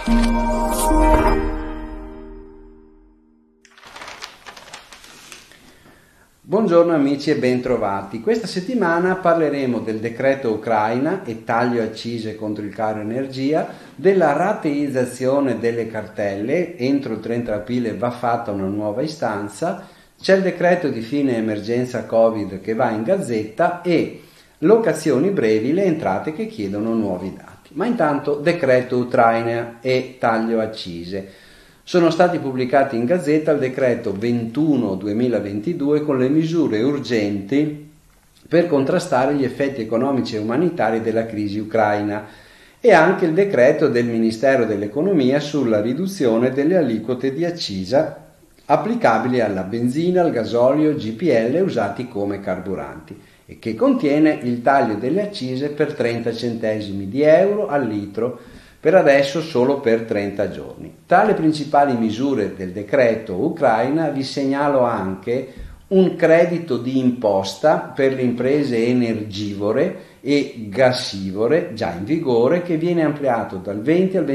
Buongiorno amici e bentrovati. Questa settimana parleremo del decreto Ucraina e taglio accise contro il caro energia, della rateizzazione delle cartelle, entro il 30 aprile va fatta una nuova istanza, c'è il decreto di fine emergenza Covid che va in gazzetta e locazioni brevi, le entrate che chiedono nuovi dati. Ma intanto decreto Ucraina e taglio accise. Sono stati pubblicati in Gazzetta il decreto 21/2022 con le misure urgenti per contrastare gli effetti economici e umanitari della crisi ucraina e anche il decreto del Ministero dell'Economia sulla riduzione delle aliquote di accisa applicabili alla benzina, al gasolio, GPL usati come carburanti e che contiene il taglio delle accise per 30 centesimi di euro al litro, per adesso solo per 30 giorni. Tra le principali misure del decreto Ucraina vi segnalo anche un credito di imposta per le imprese energivore e gassivore già in vigore che viene ampliato dal 20 al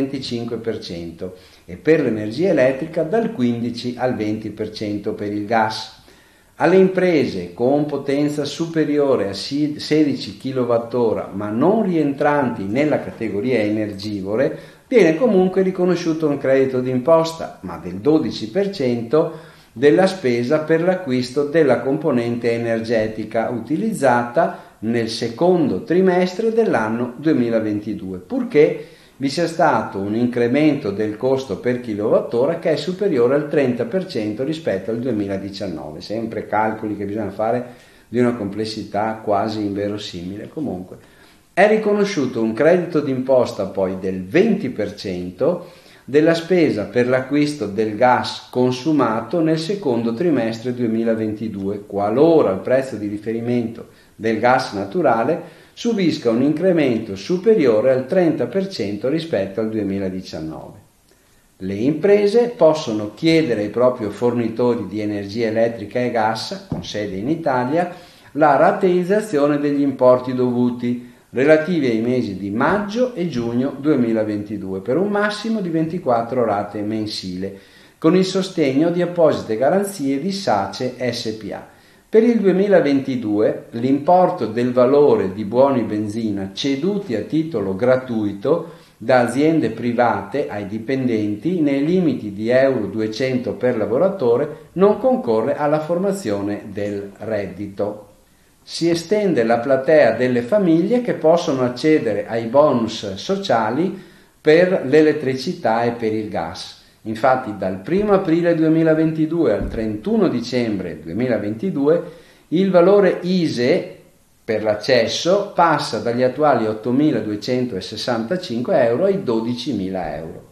25% e per l'energia elettrica dal 15 al 20% per il gas. Alle imprese con potenza superiore a 16 kWh ma non rientranti nella categoria energivore viene comunque riconosciuto un credito d'imposta, ma del 12% della spesa per l'acquisto della componente energetica utilizzata nel secondo trimestre dell'anno 2022, purché vi sia stato un incremento del costo per kilowattora che è superiore al 30% rispetto al 2019, sempre calcoli che bisogna fare di una complessità quasi inverosimile. Comunque è riconosciuto un credito d'imposta poi del 20% della spesa per l'acquisto del gas consumato nel secondo trimestre 2022, qualora il prezzo di riferimento del gas naturale subisca un incremento superiore al 30% rispetto al 2019. Le imprese possono chiedere ai propri fornitori di energia elettrica e gas, con sede in Italia, la rateizzazione degli importi dovuti relativi ai mesi di maggio e giugno 2022 per un massimo di 24 rate mensile, con il sostegno di apposite garanzie di SACE SPA. Per il 2022 l'importo del valore di buoni benzina ceduti a titolo gratuito da aziende private ai dipendenti nei limiti di euro 200 per lavoratore non concorre alla formazione del reddito. Si estende la platea delle famiglie che possono accedere ai bonus sociali per l'elettricità e per il gas. Infatti dal 1 aprile 2022 al 31 dicembre 2022 il valore ISEE per l'accesso passa dagli attuali 8.265 euro ai 12.000 euro.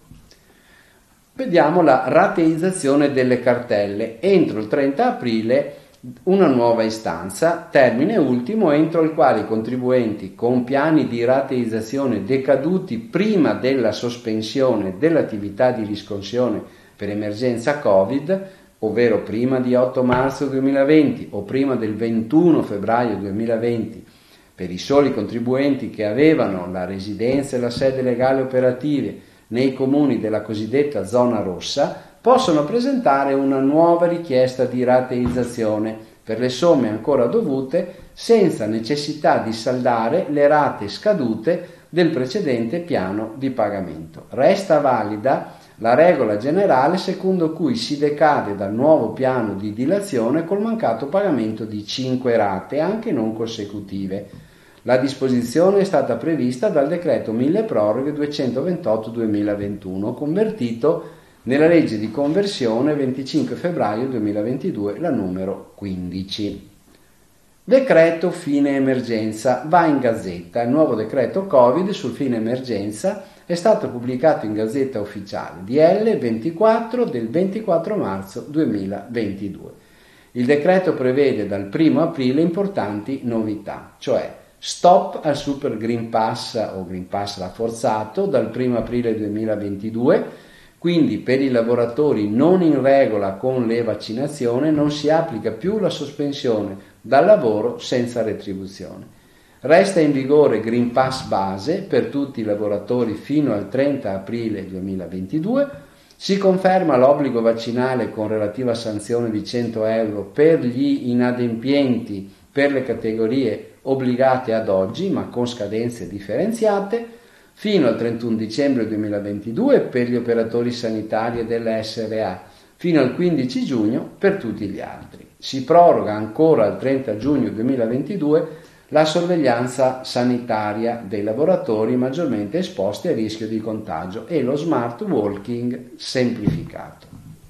Vediamo la rateizzazione delle cartelle. Entro il 30 aprile una nuova istanza, termine ultimo entro il quale i contribuenti con piani di rateizzazione decaduti prima della sospensione dell'attività di riscossione per emergenza Covid, ovvero prima di 8 marzo 2020 o prima del 21 febbraio 2020, per i soli contribuenti che avevano la residenza e la sede legale operative nei comuni della cosiddetta zona rossa, possono presentare una nuova richiesta di rateizzazione per le somme ancora dovute senza necessità di saldare le rate scadute del precedente piano di pagamento. Resta valida la regola generale secondo cui si decade dal nuovo piano di dilazione col mancato pagamento di 5 rate, anche non consecutive. La disposizione è stata prevista dal decreto milleproroghe 228/2021, convertito nella legge di conversione 25 febbraio 2022, la numero 15. Decreto fine emergenza va in gazzetta. Il nuovo decreto Covid sul fine emergenza è stato pubblicato in Gazzetta Ufficiale DL 24 del 24 marzo 2022. Il decreto prevede dal 1 aprile importanti novità, cioè stop al Super Green Pass o Green Pass rafforzato dal 1 aprile 2022. Quindi per i lavoratori non in regola con le vaccinazioni non si applica più la sospensione dal lavoro senza retribuzione. Resta in vigore Green Pass base per tutti i lavoratori fino al 30 aprile 2022. Si conferma l'obbligo vaccinale con relativa sanzione di 100 euro per gli inadempienti per le categorie obbligate ad oggi, ma con scadenze differenziate, fino al 31 dicembre 2022 per gli operatori sanitari e delle SRA, fino al 15 giugno per tutti gli altri. Si proroga ancora al 30 giugno 2022 la sorveglianza sanitaria dei lavoratori maggiormente esposti a rischio di contagio e lo smart working semplificato.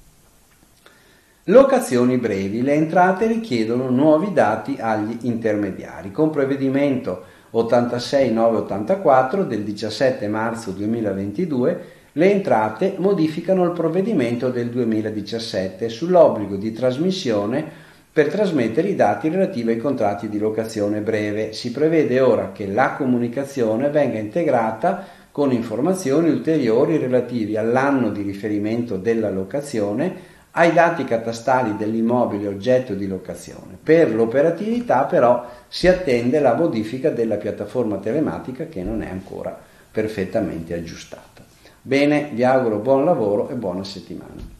Locazioni brevi. Le entrate richiedono nuovi dati agli intermediari. Con provvedimento 86984 del 17 marzo 2022 le entrate modificano il provvedimento del 2017 sull'obbligo di trasmissione per trasmettere i dati relativi ai contratti di locazione breve. Si prevede ora che la comunicazione venga integrata con informazioni ulteriori relativi all'anno di riferimento della locazione, ai dati catastali dell'immobile oggetto di locazione. Per l'operatività però si attende la modifica della piattaforma telematica che non è ancora perfettamente aggiustata. Bene, vi auguro buon lavoro e buona settimana.